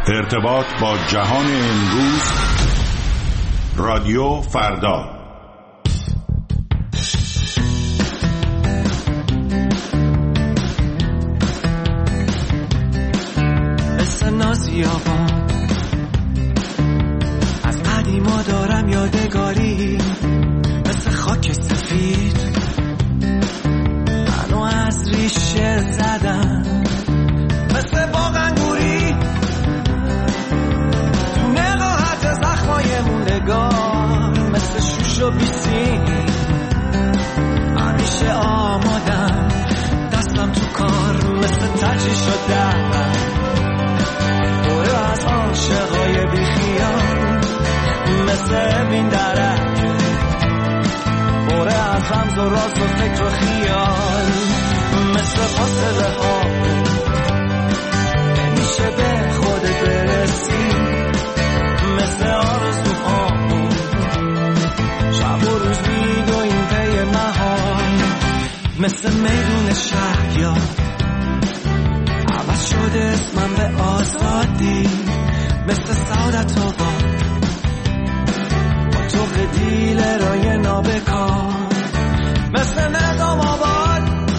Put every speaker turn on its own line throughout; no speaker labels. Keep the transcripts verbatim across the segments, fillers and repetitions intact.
ارتباط با جهان امروز، رادیو فردا.
مثل نازیابان از قدیما دارم یادگاری، مثل خاک سفید منو از ریشه زدن، مثل باغ انگوری تو نقاهت زخمای موندگار، مثل شوش و بیسی همیشه آمادم، دستم تو کار مثل تجی شدم، دوره از عاشقای بیخیال مثل بین درک، دوره از رمز و راز و فکر و خیال، مثل فاصله ها نمیشه به خودت برسی، مثل آرزوها شب و روز میدویم پی محال، مثل میدون شهریار عوض شده اسمم به آزادی، مثل سعادت آباد با تو قدیل رای نابکار، مثل نظام آباد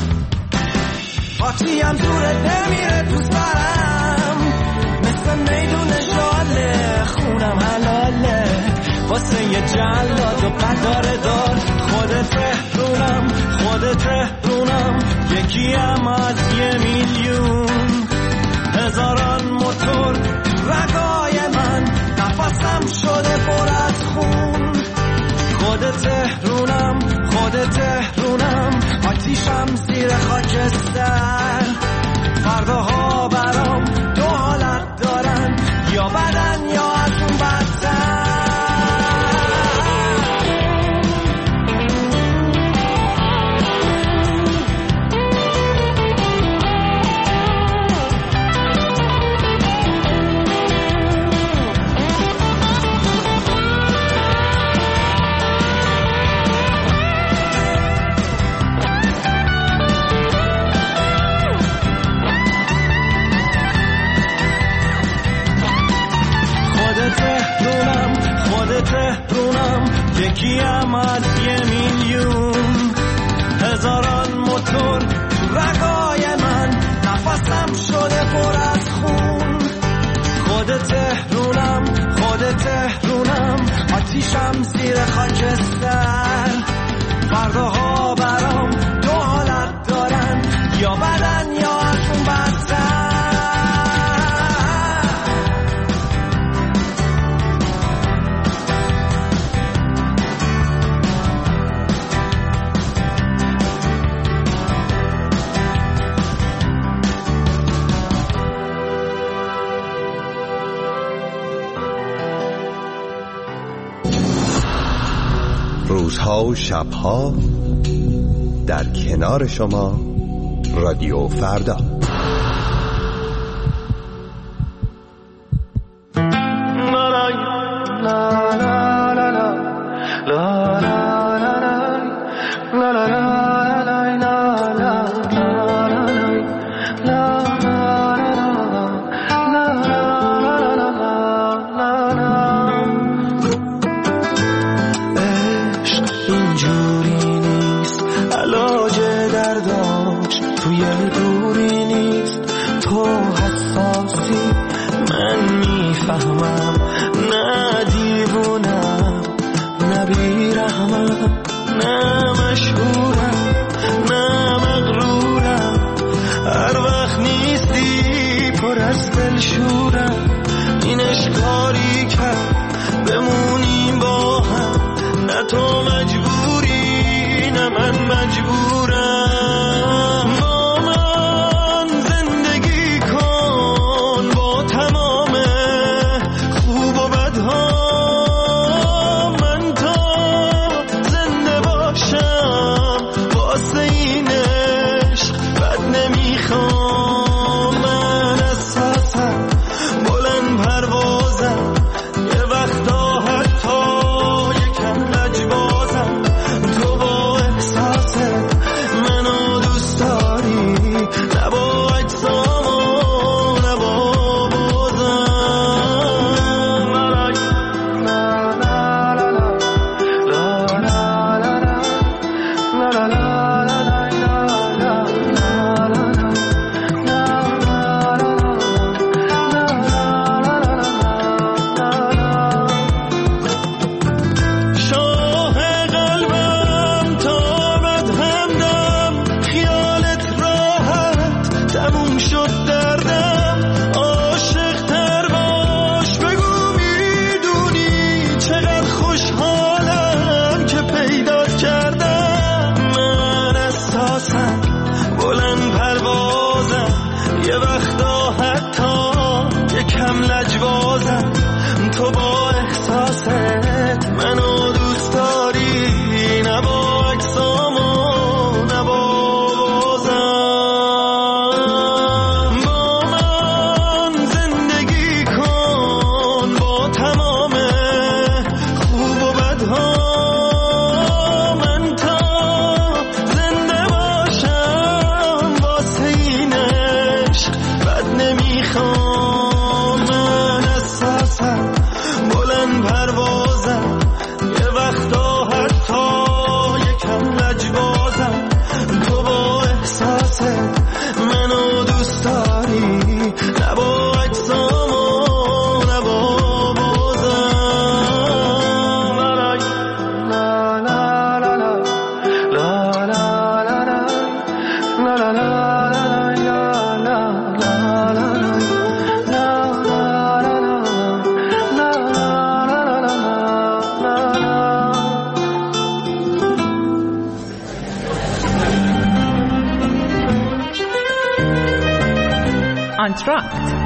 پاتیم دورت نمیره تو سرم، مثل میدون جاله خونم حلاله واسه یه جلاد و قدار دار، خودت تهرونم خودت تهرونم یکیم از یه میلیون، هزاران موتور رگای من نفسم شده پر از خون، خودت تهرونم خودت تهرونم آتیشم زیر خاکستر، فرداها برام دو حالت دارن، یا بدن یا از اون بدتر. تهرونم یکیم از یه میلیون، هزاران موتور تو رگای من نفسم شده پر از خون، خود تهرونم خود تهرونم آتیشم زیر خاکستر، فرداها برام دو حالت دارن، یا بدن یا از اون بدتر.
روزها و شبها در کنار شما، رادیو فردا.
آنتراکت.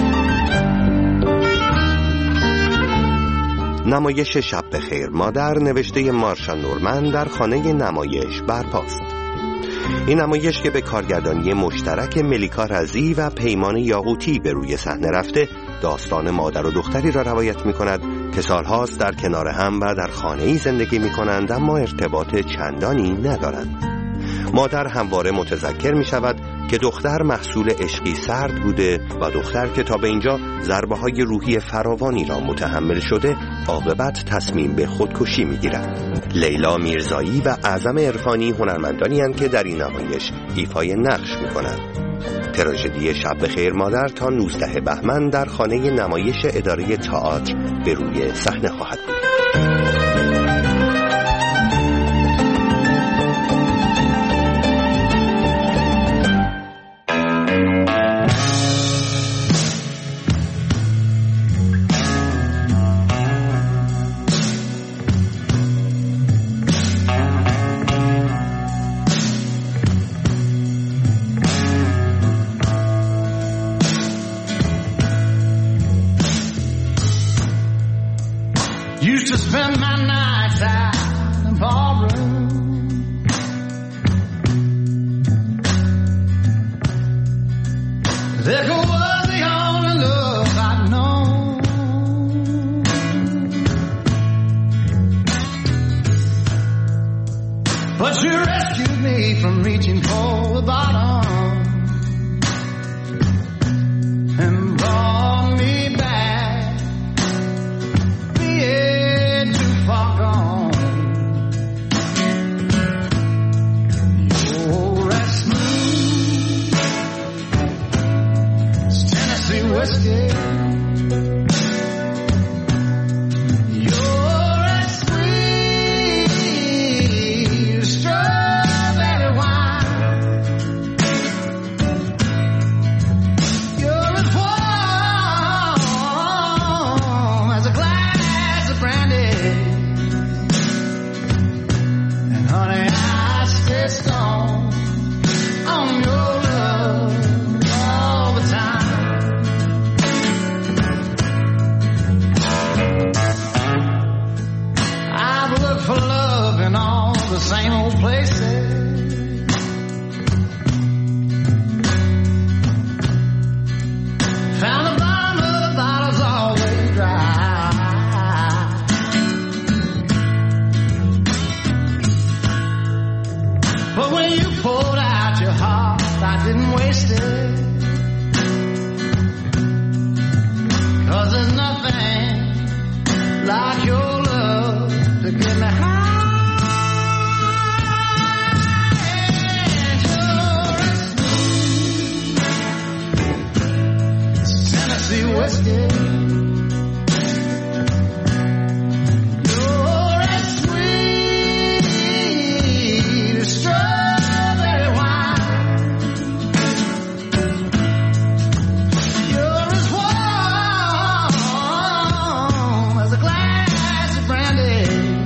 نمایش شب بخیر مادر نوشته مارشا نورمن در خانه نمایش برپاست. این نمایش که به کارگردانی مشترک ملیکا رضی و پیمان یاقوتی به روی صحنه رفته، داستان مادر و دختری را روایت می کند که سالهاست در کنار هم و در خانه‌ای زندگی می کنند اما ارتباط چندانی ندارند. مادر همواره متذکر می شود که دختر محصول عشقی سرد بوده و دختر که تا به اینجا ضربه‌های روحی فراوانی را متحمل شده عاقبت تصمیم به خودکشی می‌گیرد. لیلا میرزایی و اعظم عرفانی هنرمندانی هستند که در این نمایش ایفای نقش می‌کنند. تراژدی شب بخیر مادر تا نوزدهم بهمن در خانه نمایش اداره تئاتر به روی صحنه خواهد بود.
Used to spend my nights out in ballroom. Liquor was the only love I'd known. But you rescued me from reaching for the bottom and brought me back. Whiskey. You're as sweet as strawberry wine. You're as warm as a glass of brandy. And honey, I stay strong on your love all the time. For love in all the same old places, found the bottom of the bottle's always dry. But when you poured out your heart, I didn't waste it, 'cause there's nothing like your love to get me high. And you're as smooth as Tennessee whiskey. You're as sweet as strawberry wine. You're as warm as a glass of brandy.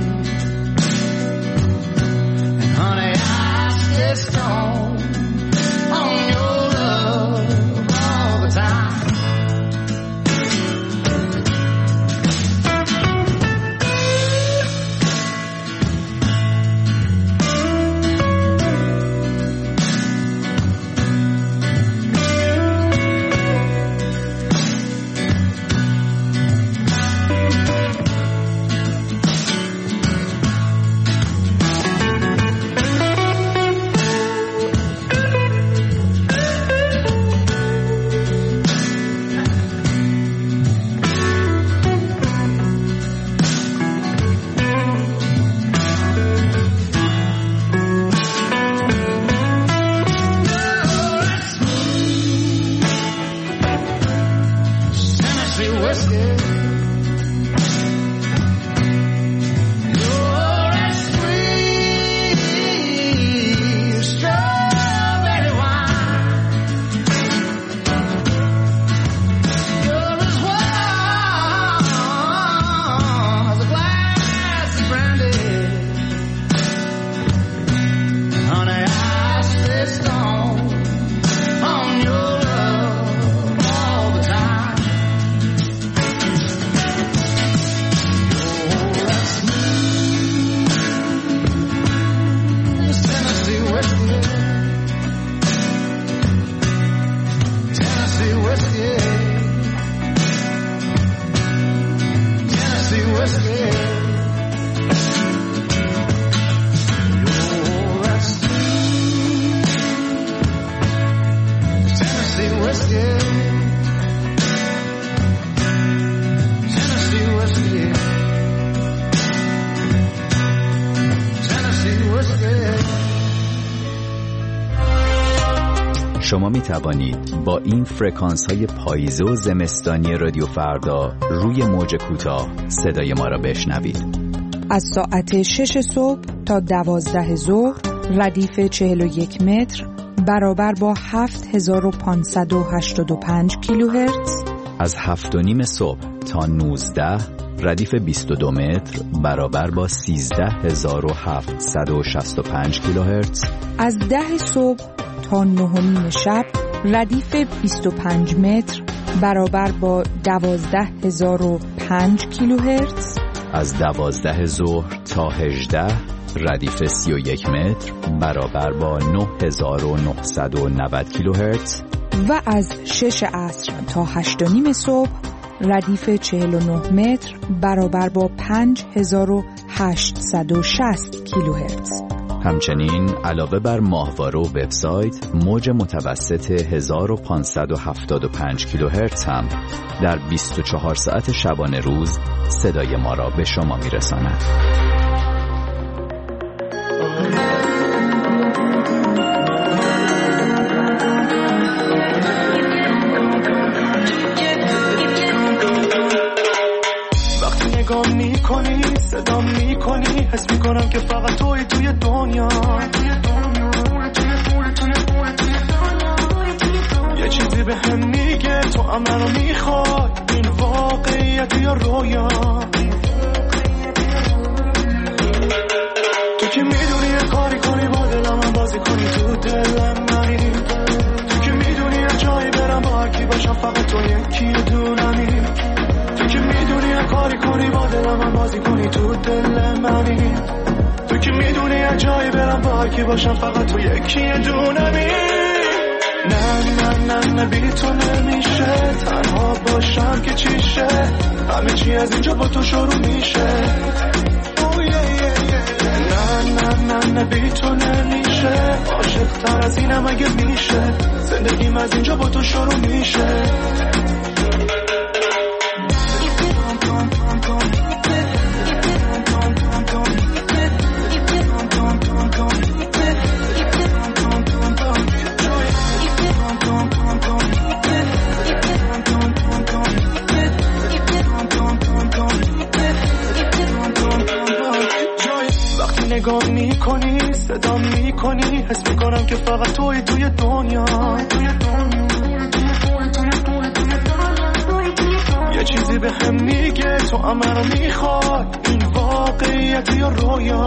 Stone on your love all the time.
شما می توانید با این فرکانس های پاییزه و زمستانی رادیو فردا روی موج کوتاه صدای ما را بشنوید.
از ساعت شش صبح تا دوازده ظهر ردیف چهل و یک متر برابر با هفت هزار و پانصد و هشتاد و پنج کیلوهرتز. از
هفت و نیم صبح تا نوزده ردیف بیست و دو متر برابر با سیزده هزار و هفتصد و شصت و پنج کیلوهرتز.
از ده صبح تا نه و نیم شب ردیف بیست و پنج متر برابر با دوازده هزار و پنج کیلوهرتز.
از دوازده ظهر تا هجده ردیف سی و یک متر برابر با نه هزار و نهصد و نود کیلوهرتز.
و از شش عصر تا هشت و نیم صبح ردیف چهل و نه متر برابر با پنج هزار و هشتصد و شصت کیلوهرتز.
همچنین علاوه بر ماهواره و وبسایت، موج متوسط هزار و پانصد و هفتاد و پنج کیلوهرتز هم در بیست و چهار ساعت شبانه روز صدای ما را به شما میرساند.
وقتی نگاه میکنی صدا میکنی حس میکنم که فقط توی توی دنیا. یه چیزی به هم میگه تو هم منو میخوای، این واقعیت یا رویا. تو که میدونی یه کاری کنی با دلم من بازی کنی تو دلم منی. تو که میدونی یه جایی برم با هرکی باشم فقط تو یکی دونمی. تو که میدونی یه کاری کنی با دلم من بازی کنی تو دل منی. تو که میدونی یه جایی برم با هرکی باشم فقط تو یکی دونمی. نه نه نه نه بی تو نمیشه تنها باشم که چیشه، همه چی از اینجا با تو شروع میشه. نه نه نه نه بی تو نمیشه، عاشق تر از اینم اگه میشه، زندگیم از اینجا با تو شروع میشه. نگاه میکنی صدا میکنی حس میکنم که فقط توی توی دنیا. یه چیزی به هم میگه تو هم منو میخوای، این واقعیت یا رویا.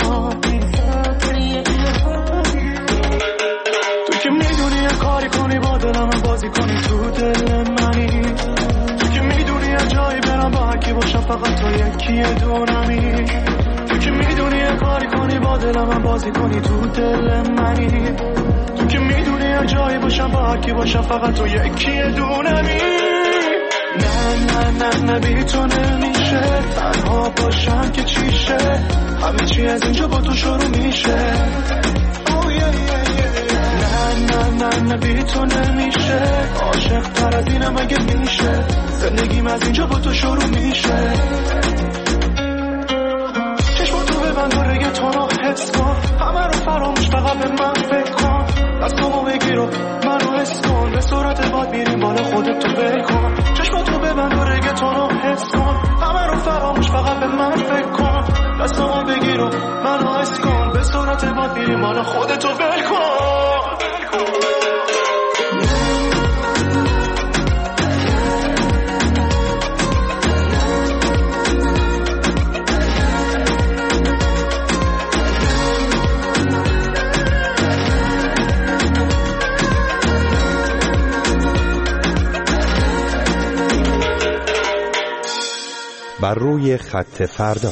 تو که میدونی یه کاری کنی با دلم من بازی کنی تو دل منی. تو که میدونی یه جایی برم با هرکی باشم فقط تو یکی دونمی. تو که میدونی یه کاری کنی با دلم من بازی کنی تو دل منی. تو که میدونی یه جایی باشم با هرکی باشم فقط تو یکی دونمی. نه نه نه نه بی تو نمیشه تنها باشم که چیشه، همه چی از اینجا با تو شروع میشه. نه نه نه نه بی تو نمیشه، عاشق تر از اینم اگه میشه، زندگیم از اینجا با تو شروع میشه. ببند و رگه تو رو حس کن، همه رو فراموش فقط به من فکر کن. دستامو بگیر و منو حس کن، به صورت باد میریم بالا خودت تو ول کن. چشماتو ببند و رگه تو رو حس کن، همه رو فراموش فقط به من فکر کن. دستامو بگیر و منو حس کن، به صورت باد میریم بالا خودت تو ول کن.
بر روی خط فردا.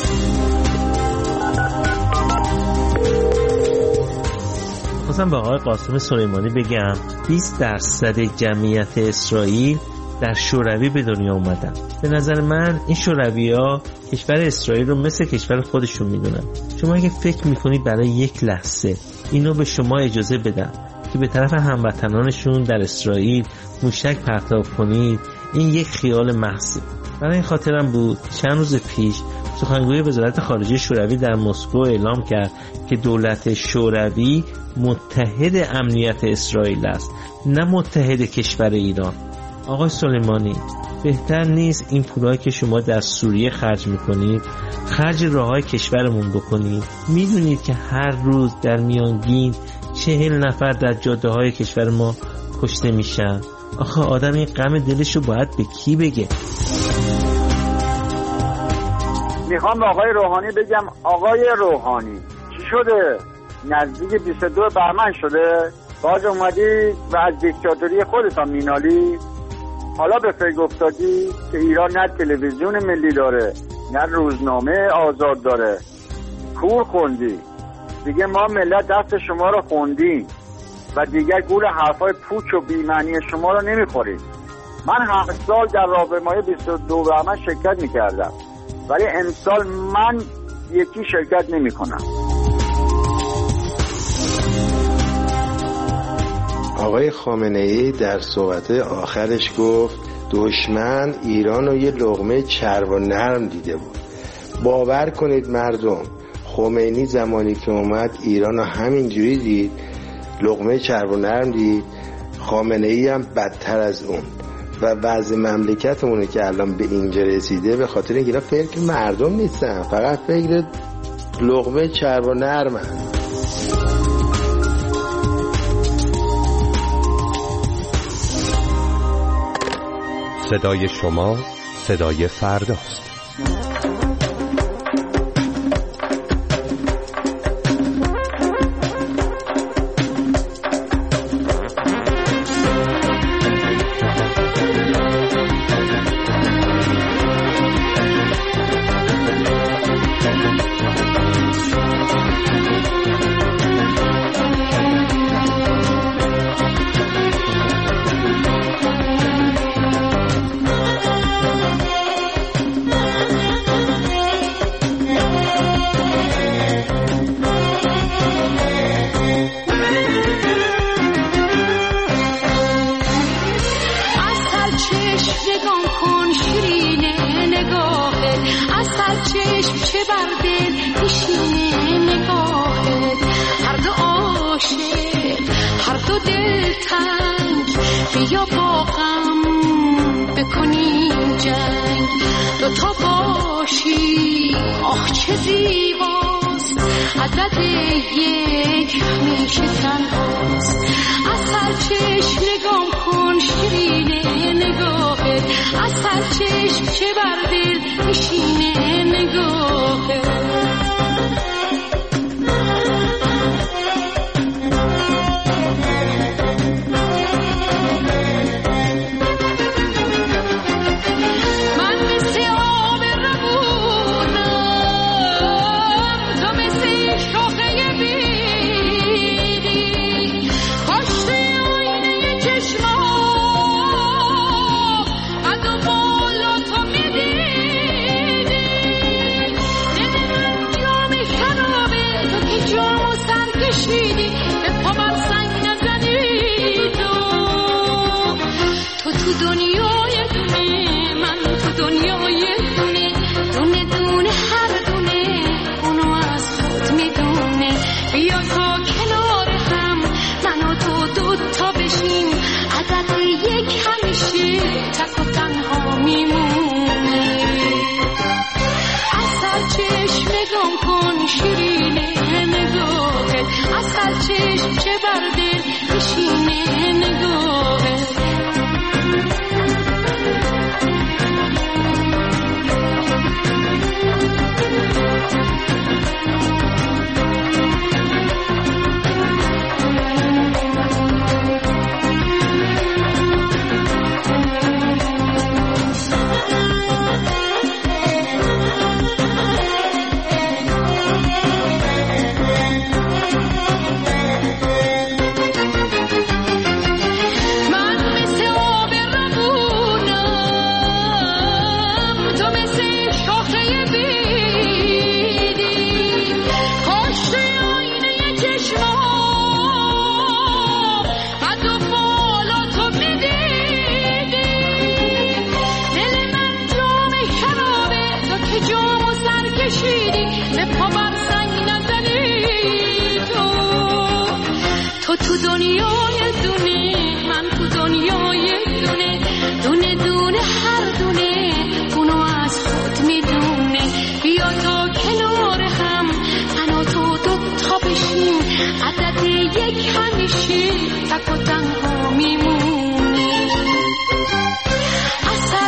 خواستم به آقای قاسم سلیمانی بگم بیست درصد جمعیت اسرائیل در شوروی به دنیا اومدن. به نظر من این شوروی‌ها کشور اسرائیل رو مثل کشور خودشون میدونن. شما اگه فکر میکنید برای یک لحظه اینو به شما اجازه بدن که به طرف هموطنانشون در اسرائیل موشک پرتاب کنید، این یک خیال محض. برای این خاطرم بود چند روز پیش سخنگوی وزارت خارجه شوروی در مسکو اعلام کرد که دولت شوروی متحد امنیت اسرائیل است، نه متحد کشور ایران. آقای سلیمانی، بهتر نیست این پولایی که شما در سوریه خرج میکنید خرج راههای کشورمون بکنید؟ میدونید که هر روز در میانگین چهل نفر در جاده های کشور ما کشته میشن. آخه آدم این غم دلشو باید به کی بگه؟
میخوام به آقای روحانی بگم آقای روحانی چی شده؟ نزدیک بیست و دو بهمن شده؟ باز اومدی و از دیکتاتوری خودتان مینالی؟ حالا به فکر افتادی که ایران نه تلویزیون ملی داره نه روزنامه آزاد داره؟ کور خوندی دیگه، ما ملت دست شما رو خوندیم و دیگر گول حرفای پوچ و بی‌معنی شما رو نمیخورید. من هر سال در راهپیمایی بیست و دو بهمن شرکت میکردم ولی امسال من یکی شرکت نمیکنم.
آقای خامنه‌ای در صحبت آخرش گفت دشمن ایران رو یه لقمه چرب و نرم دیده بود. باور کنید مردم، خمینی زمانی که اومد ایران رو همینجوری دید، لقمه چرب و نرم دید. خامنه‌ای هم بدتر از اون. و وضع مملکتمونه که الان به اینجا رسیده به خاطر اینکه فکر مردم نیستن، فقط فکر لقمه چرب و نرمن.
صدای شما صدای فرداست.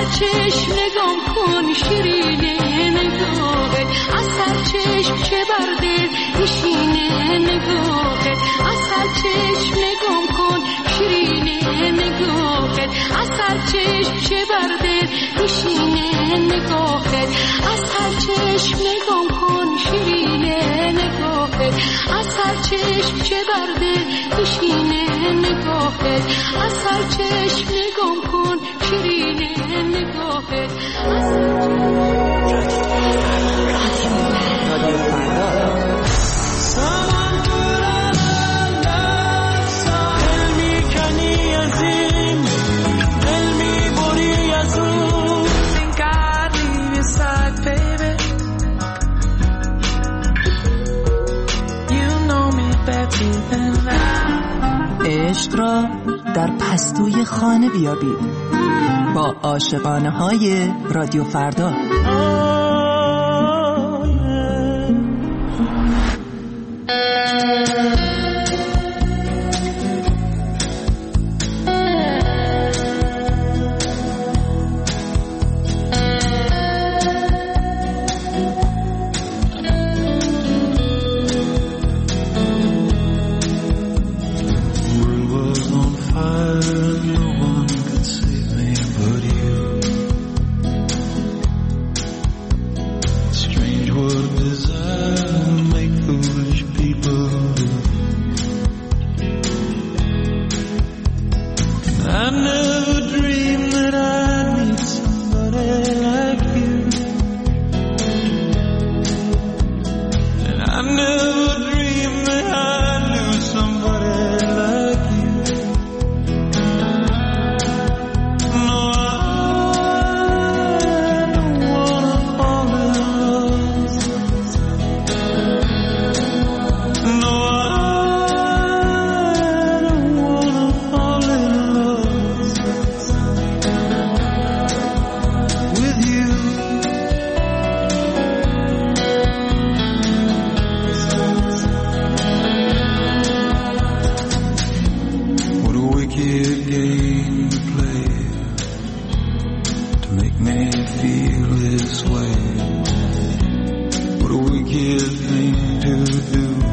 چشم نگام کن شیرینه نگاهت، از هر چشم چه برده میشینه نگاهت، از هر چشم نگام کن شیرینه نگاهت، از هر چشم چه برده میشینه نگاهت، از هر چشم نگام کن شیرینه نگاهت، از هر چشم چه برده میشینه نگاهت، از هر چشم نگام کن شیرینه نگاهت، از هر
عشق را در پستوی خانه بیابید با عاشقانه های رادیو فردا.
What a wicked thing to do.